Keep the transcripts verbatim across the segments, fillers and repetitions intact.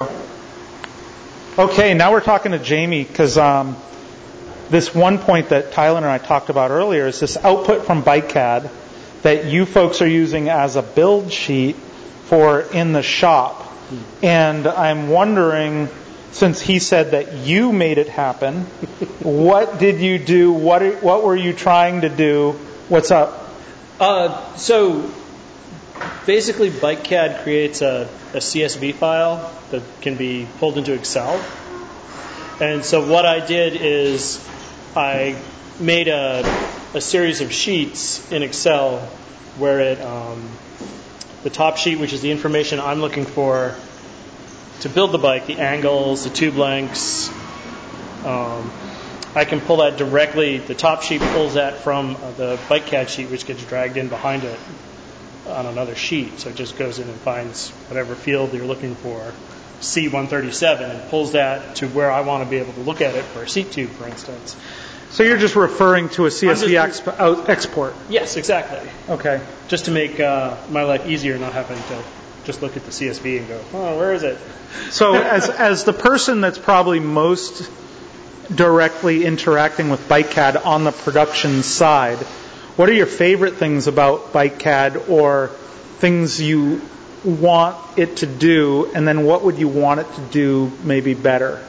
Okay, now we're talking to Jamie because um, this one point that Tyler and I talked about earlier is this output from BikeCAD that you folks are using as a build sheet for in the shop. And I'm wondering, since he said that you made it happen, what did you do? What what were you trying to do? What's up? Uh, so basically, BikeCAD creates a, a C S V file that can be pulled into Excel. And so what I did is I made a, a series of sheets in Excel where it um, the top sheet, which is the information I'm looking for to build the bike, the angles, the tube lengths. Um, I can pull that directly. The top sheet pulls that from uh, the BikeCAD sheet, which gets dragged in behind it on another sheet. So it just goes in and finds whatever field you're looking for, C one thirty-seven, and pulls that to where I want to be able to look at it for a seat tube, for instance. So you're just referring to a C S V just, exp- out, export? Yes, exactly. Okay. Just to make uh, my life easier, not having to just look at the C S V and go, oh, where is it? So as as the person that's probably most directly interacting with BikeCAD on the production side, what are your favorite things about BikeCAD or things you want it to do, and then what would you want it to do maybe better?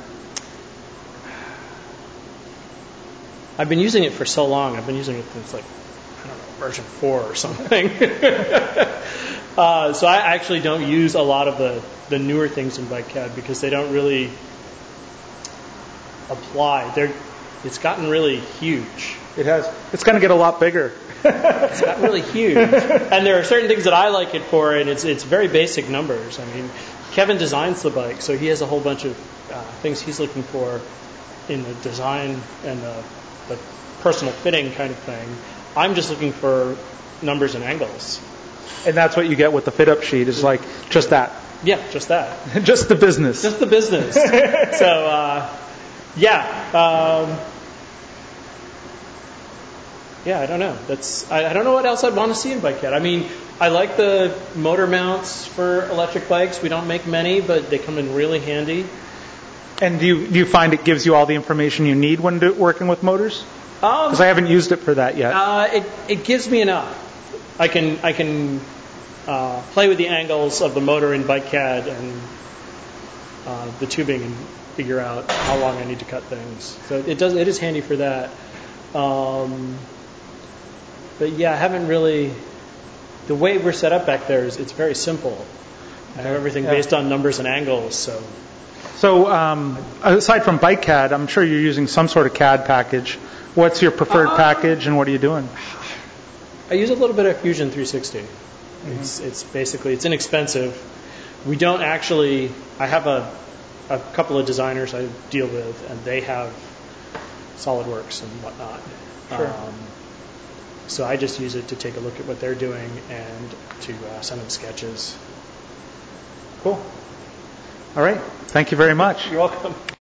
I've been using it for so long. I've been using it since like, I don't know, version four or something. uh, so I actually don't use a lot of the, the newer things in BikeCAD because they don't really apply. They're, it's gotten really huge. It has. It's going to get a lot bigger. It's gotten really huge. And there are certain things that I like it for, and it's it's very basic numbers. I mean, Kevin designs the bike, so he has a whole bunch of uh, things he's looking for in the design and the, the personal fitting kind of thing. I'm just looking for numbers and angles. And that's what you get with the fit-up sheet is like just that. Yeah, just that. Just the business. Just the business. So, uh, yeah. Um, Yeah, I don't know. That's I, I don't know what else I'd want to see in BikeCAD. I mean, I like the motor mounts for electric bikes. We don't make many, but they come in really handy. And do you do you find it gives you all the information you need when do, working with motors? Because um, I haven't used it for that yet. Uh, it it gives me enough. I can I can uh, play with the angles of the motor in BikeCAD and uh, the tubing and figure out how long I need to cut things. So it does it is handy for that. Um, But yeah, I haven't really. The way we're set up back there is it's very simple. I have everything yeah. based on numbers and angles. So, so um, aside from BikeCAD, I'm sure you're using some sort of C A D package. What's your preferred uh, package, and what are you doing? I use a little bit of Fusion three sixty. Mm-hmm. It's it's basically it's inexpensive. We don't actually. I have a a couple of designers I deal with, and they have SolidWorks and whatnot. Sure. Um, So I just use it to take a look at what they're doing and to uh, send them sketches. Cool. All right. Thank you very much. You're welcome.